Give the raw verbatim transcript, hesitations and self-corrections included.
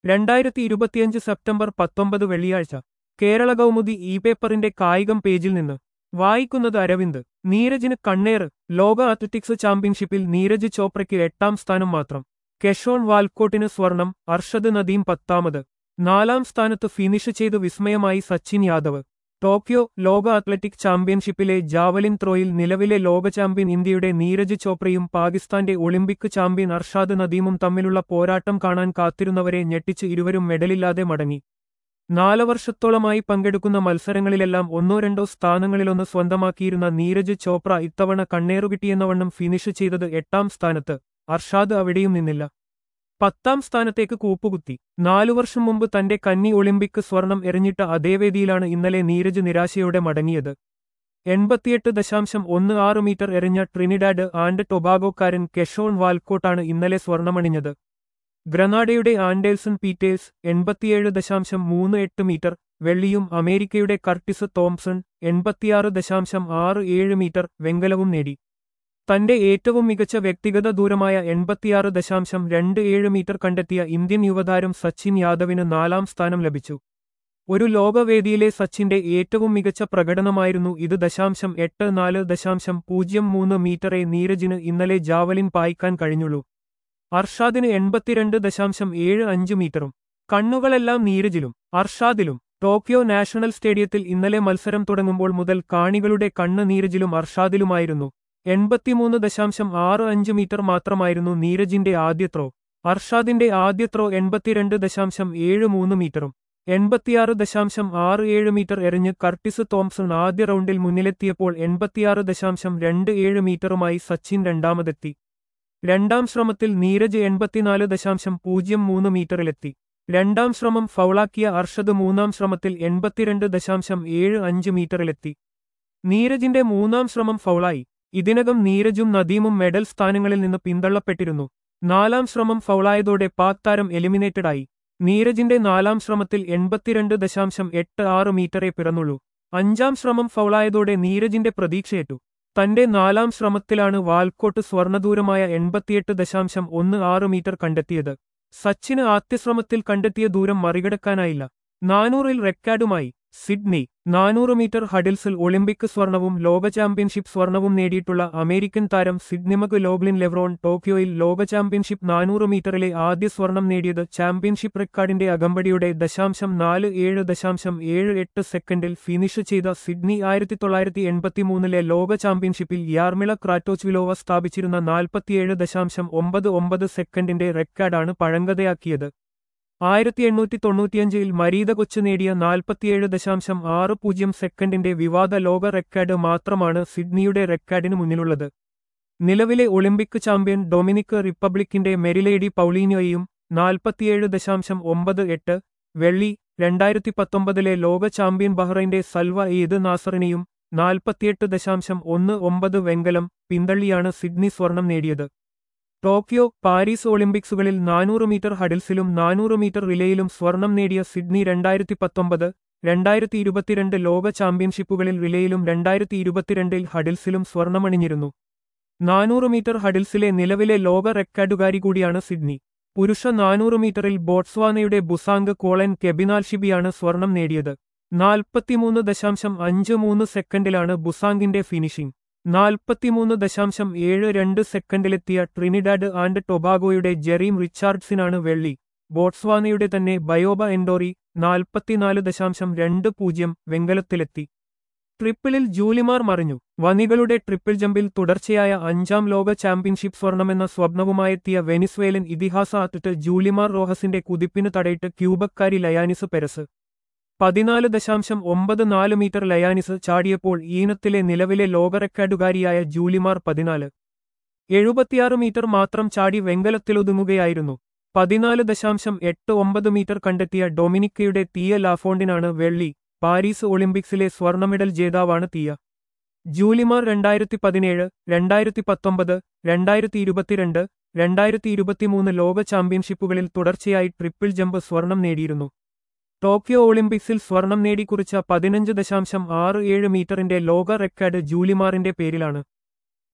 രണ്ടായിരത്തി ഇരുപത്തിയഞ്ച് സെപ്റ്റംബർ പത്തൊമ്പത് വെള്ളിയാഴ്ച കേരള കൗമുദി ഇ പേപ്പറിന്റെ കായികം പേജിൽ നിന്ന് വായിക്കുന്നത് അരവിന്ദ്. നീരജിന് കണ്ണേറ്. ലോക അത്ലറ്റിക്സ് ചാമ്പ്യൻഷിപ്പിൽ നീരജ് ചോപ്രയ്ക്ക് എട്ടാം സ്ഥാനം മാത്രം. കെഷോൺ വാൽക്കോട്ടിന് സ്വർണം, അർഷദ് നദീം പത്താമത്. നാലാം സ്ഥാനത്ത് ഫിനിഷ് ചെയ്ത് വിസ്മയമായി സച്ചിൻ യാദവ്. ടോക്കിയോ ലോക അത്ലറ്റിക് ചാമ്പ്യൻഷിപ്പിലെ ജാവലിൻ ത്രോയിൽ നിലവിലെ ലോക ചാമ്പ്യൻ ഇന്ത്യയുടെ നീരജ് ചോപ്രയും പാകിസ്ഥാന്റെ ഒളിമ്പിക് ചാമ്പ്യൻ അർഷാദ് നദീമും തമ്മിലുള്ള പോരാട്ടം കാണാൻ കാത്തിരുന്നവരെ ഞെട്ടിച്ച് ഇരുവരും മെഡലില്ലാതെ മടങ്ങി. നാല് വർഷത്തോളമായി പങ്കെടുക്കുന്ന മത്സരങ്ങളിലെല്ലാം ഒന്നോ രണ്ടോ സ്ഥാനങ്ങളിലൊന്ന് സ്വന്തമാക്കിയിരുന്ന നീരജ് ചോപ്ര ഇത്തവണ കണ്ണേറുകിട്ടിയെന്നവണ്ണം ഫിനിഷ് ചെയ്തത് എട്ടാം സ്ഥാനത്ത്. അർഷാദ് അവിടെയും നിന്നില്ല. പത്താം സ്ഥാനത്തേക്ക് കൂപ്പുകുത്തി. നാലു വർഷം മുമ്പ് തന്റെ കന്നി ഒളിമ്പിക് സ്വർണം എറിഞ്ഞിട്ട അതേ വേദിയിലാണ് ഇന്നലെ നീരജ് നിരാശയോടെ മടങ്ങിയത്. എൺപത്തിയെട്ട് ദശാംശം ഒന്ന് ആറ് മീറ്റർ എറിഞ്ഞ ട്രിനിഡാഡ് ആൻഡ് ടൊബാഗോക്കാരൻ കെഷോൺ വാൽക്കോട്ടാണ് ഇന്നലെ സ്വർണമണിഞ്ഞത്. ഗ്രനാഡയുടെ ആൻഡേഴ്സൺ പീറ്റേഴ്സ് എൺപത്തിയേഴ് ദശാംശം മൂന്ന് എട്ട് മീറ്റർ വെള്ളിയും അമേരിക്കയുടെ കർട്ടിസ് തോംസൺ എൺപത്തിയാറ് ദശാംശം ആറ് ഏഴ് മീറ്റർ വെങ്കലവും നേടി. തന്റെ ഏറ്റവും മികച്ച വ്യക്തിഗത ദൂരമായ എൺപത്തിയാറ് ദശാംശം രണ്ട് ഏഴ് മീറ്റർ കണ്ടെത്തിയ ഇന്ത്യൻ യുവതാരം സച്ചിൻ യാദവിന് നാലാം സ്ഥാനം ലഭിച്ചു. ഒരു ലോകവേദിയിലെ സച്ചിന്റെ ഏറ്റവും മികച്ച പ്രകടനമായിരുന്നു ഇത്. ദശാംശം എട്ട് നാല് ദശാംശം പൂജ്യം മൂന്ന് മീറ്ററെ നീരജിന് ഇന്നലെ ജാവലിൻ പായിക്കാൻ കഴിഞ്ഞുള്ളൂ. അർഷാദിന് എൺപത്തിരണ്ട് ദശാംശം ഏഴ് അഞ്ച് മീറ്ററും. കണ്ണുകളെല്ലാം നീരജിലും അർഷാദിലും. ടോക്കിയോ നാഷണൽ സ്റ്റേഡിയത്തിൽ ഇന്നലെ മത്സരം തുടങ്ങുമ്പോൾ മുതൽ കാണികളുടെ കണ്ണ് നീരജിലും അർഷാദിലുമായിരുന്നു. എൺപത്തിമൂന്ന് ദശാംശം ആറ് അഞ്ച് മീറ്റർ മാത്രമായിരുന്നു നീരജിന്റെ ആദ്യ ത്രോ. അർഷാദിന്റെ ആദ്യ ത്രോ എൺപത്തിരണ്ട് ദശാംശം ഏഴ് മൂന്ന് മീറ്ററും. എൺപത്തിയാറ് ദശാംശം ആറ് ഏഴ് മീറ്റർ എറിഞ്ഞ് കർട്ടിസ് തോംസൺ ആദ്യ റൗണ്ടിൽ മുന്നിലെത്തിയപ്പോൾ എൺപത്തിയാറ് ദശാംശം രണ്ട് ഏഴ് മീറ്ററുമായി സച്ചിൻ രണ്ടാമതെത്തി. രണ്ടാം ശ്രമത്തിൽ നീരജ് എൺപത്തിനാല് ദശാംശം പൂജ്യം മൂന്ന് മീറ്ററിലെത്തി. രണ്ടാം ശ്രമം ഫൗളാക്കിയ അർഷദ് മൂന്നാം ശ്രമത്തിൽ എൺപത്തിരണ്ട് ദശാംശം ഏഴ് അഞ്ച് മീറ്ററിലെത്തി. നീരജിന്റെ മൂന്നാം ശ്രമം ഫൗളായി. ഇതിനകം നീരജും നദീമും മെഡൽ സ്ഥാനങ്ങളിൽ നിന്ന് പിന്തള്ളപ്പെട്ടിരുന്നു. നാലാം ശ്രമം ഫൗളായതോടെ പാക് താരം എലിമിനേറ്റഡായി. നീരജിന്റെ നാലാം ശ്രമത്തിൽ എൺപത്തിരണ്ട് ദശാംശം എട്ട് ആറ് മീറ്ററെ പിറന്നുള്ളൂ. അഞ്ചാം ശ്രമം ഫൗളായതോടെ നീരജിന്റെ പ്രതീക്ഷയേറ്റു. തന്റെ നാലാം ശ്രമത്തിലാണ് വാൽക്കോട്ട് സ്വർണദൂരമായ എൺപത്തിയെട്ട് ദശാംശം ഒന്ന് ആറ് മീറ്റർ കണ്ടെത്തിയത്. സച്ചിന് ആദ്യശ്രമത്തിൽ കണ്ടെത്തിയ ദൂരം മറികടക്കാനായില്ല. നാനൂറിൽ റെക്കോർഡുമായി. സിഡ്നി നാനൂറ് മീറ്റർ ഹഡിൽസിൽ ഒളിമ്പിക് സ്വർണവും ലോക ചാമ്പ്യൻഷിപ്പ് സ്വർണവും നേടിയിട്ടുള്ള അമേരിക്കൻ താരം സിഡ്നിമക് ലോഗ്ലിൻ ലെവ്രോൺ ടോക്കിയോയിൽ ലോക ചാമ്പ്യൻഷിപ്പ് നാനൂറ് മീറ്ററിലെ ആദ്യ സ്വർണം നേടിയത് ചാമ്പ്യൻഷിപ്പ് റെക്കോർഡിന്റെ അകമ്പടിയുടെ ദശാംശം നാല് ഏഴ് ദശാംശം ഏഴ് എട്ട് സെക്കൻഡിൽ ഫിനിഷ് ചെയ്ത സിഡ്നി ആയിരത്തി തൊള്ളായിരത്തി എൺപത്തിമൂന്നിലെ ലോക ചാമ്പ്യൻഷിപ്പിൽ യാർമിള ക്രാറ്റോച്വിലോവ സ്ഥാപിച്ചിരുന്ന നാൽപ്പത്തിയേഴ് ദശാംശം ഒമ്പത് ഒമ്പത് സെക്കൻഡിന്റെ റെക്കോർഡാണ് പഴങ്കഥയാക്കിയത്. ആയിരത്തി എണ്ണൂറ്റി തൊണ്ണൂറ്റിയഞ്ചിൽ മരീത കൊച്ച് നേടിയ നാൽപ്പത്തിയേഴ് ദശാംശം ആറ് പൂജ്യം സെക്കൻഡിന്റെ വിവാദ ലോക റെക്കോർഡ് മാത്രമാണ് സിഡ്നിയുടെ റെക്കോർഡിന് മുന്നിലുള്ളത്. നിലവിലെ ഒളിമ്പിക് ചാമ്പ്യൻ ഡൊമിനിക് റിപ്പബ്ലിക്കിന്റെ മെരിലേഡി പൗളീനോയും നാൽപ്പത്തിയേഴ് ദശാംശം ഒമ്പത് എട്ട് വെള്ളി, രണ്ടായിരത്തി പത്തൊമ്പതിലെ ലോക ചാമ്പ്യൻ ബഹ്റൈന്റെ സൽവ ഈദ് നാസറിനെയും നാൽപ്പത്തിയെട്ട് ദശാംശം ഒന്ന് ഒമ്പത് വെങ്കലം പിന്തള്ളിയാണ് സിഡ്നി സ്വർണം നേടിയത്. ടോക്കിയോ, പാരീസ് ഒളിമ്പിക്സുകളിൽ നാനൂറ് മീറ്റർ ഹഡിൽസിലും നാനൂറ് മീറ്റർ റിലേയിലും സ്വർണം നേടിയ സിഡ്നി രണ്ടായിരത്തി പത്തൊമ്പത് രണ്ടായിരത്തി ഇരുപത്തിരണ്ട് ലോക ചാമ്പ്യൻഷിപ്പുകളിൽ റിലേയിലും രണ്ടായിരത്തി ഇരുപത്തിരണ്ടിൽ ഹഡിൽസിലും സ്വർണമണിഞ്ഞിരുന്നു. നാനൂറ് മീറ്റർ ഹഡിൽസിലെ നിലവിലെ ലോക റെക്കോർഡുകാരി കൂടിയാണ് സിഡ്നി. പുരുഷ നാനൂറ് മീറ്ററിൽ ബോട്സ്വാനയുടെ ബുസാംഗ് കോളൻ കെബിനാൽഷിബിയാണ് സ്വർണം നേടിയത്. നാൽപ്പത്തിമൂന്ന് ദശാംശം അഞ്ച് മൂന്ന് സെക്കൻഡിലാണ് ബുസാംഗിന്റെ ഫിനിഷിംഗ്. നാൽപ്പത്തിമൂന്ന് ദശാംശം ഏഴ് രണ്ട് സെക്കൻഡിലെത്തിയ ട്രിനിഡാഡ് ആൻഡ് ടൊബാഗോയുടെ ജെറീം റിച്ചാർഡ്സിനാണ് വെള്ളി. ബോട്സ്വാനയുടെ തന്നെ ബയോബ എൻഡോറി നാൽപ്പത്തിനാല് ദശാംശം രണ്ട് പൂജ്യം വെങ്കലത്തിലെത്തി. ട്രിപ്പിളിൽ ജൂലിമാർ മറിഞ്ഞു. വനികളുടെ ട്രിപ്പിൾ ജമ്പിൽ തുടർച്ചയായ അഞ്ചാം ലോക ചാമ്പ്യൻഷിപ്പ് സ്വർണമെന്ന സ്വപ്നവുമായെത്തിയ വെനിസ്വേലൻ ഇതിഹാസ അത്ലറ്റ് ജൂലിമാർ റോഹസിന്റെ കുതിപ്പിന് തടയിട്ട് ക്യൂബക്കാരി ലയാനിസ് പെരസ്. പതിനാല് ദശാംശം ഒമ്പത് നാല് മീറ്റർ ലയാനിസ് ചാടിയപ്പോൾ ഈനത്തിലെ നിലവിലെ ലോക റെക്കോർഡുകാരിയായ ജൂലിമാർ പതിനാല് എഴുപത്തിയാറ് മീറ്റർ മാത്രം ചാടി വെങ്കലത്തിലൊതുങ്ങുകയായിരുന്നു. പതിനാല് ദശാംശം എട്ട് ഒമ്പത് മീറ്റർ കണ്ടെത്തിയ ഡൊമിനിക്കയുടെ തീയ ലാഫോണ്ടിനാണ് വെള്ളി. പാരീസ് ഒളിമ്പിക്സിലെ സ്വർണ്ണ മെഡൽ ജേതാവാണ് തീയ. ജൂലിമാർ രണ്ടായിരത്തി പതിനേഴ് രണ്ടായിരത്തി പത്തൊമ്പത് രണ്ടായിരത്തി ഇരുപത്തിരണ്ട് രണ്ടായിരത്തി ഇരുപത്തിമൂന്ന് ലോക ചാമ്പ്യൻഷിപ്പുകളിൽ തുടർച്ചയായി ട്രിപ്പിൾ ജമ്പ് സ്വർണം നേടിയിരുന്നു. ടോക്കിയോ ഒളിമ്പിക്സിൽ സ്വർണം നേടിക്കുറിച്ച പതിനഞ്ച് ദശാംശം ആറ് ഏഴ് മീറ്ററിന്റെ ലോക റെക്കോർഡ് ജൂലിമാറിന്റെ പേരിലാണ്.